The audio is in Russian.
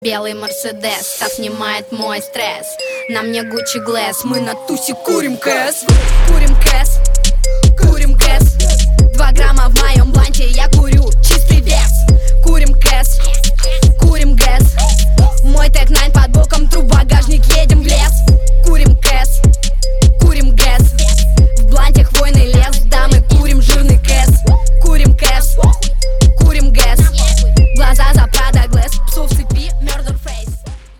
Белый Мерседес, так снимает мой стресс. На мне Гуччи Глэс, мы на тусе курим кэс. Курим кэс.